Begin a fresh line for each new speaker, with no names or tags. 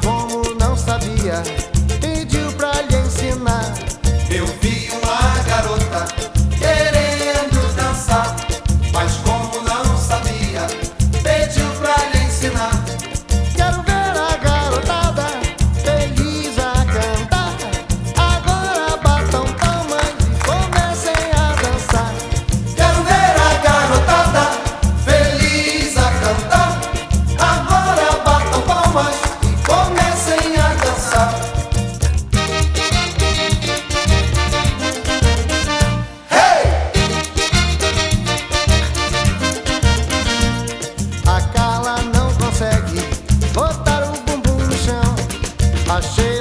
como não sabia, pediu pra lhe ensinar.
Eu vi uma garota querendo dançar, mas como não sabia, pediu pra lhe ensinar.
Quero ver a garotada feliz a cantar. Agora batam palmas e comecem a dançar.
Quero ver a garotada feliz a cantar. Agora batam palmas e comecem a dançar.
A Carla não consegue botar o bumbum no chão. Achei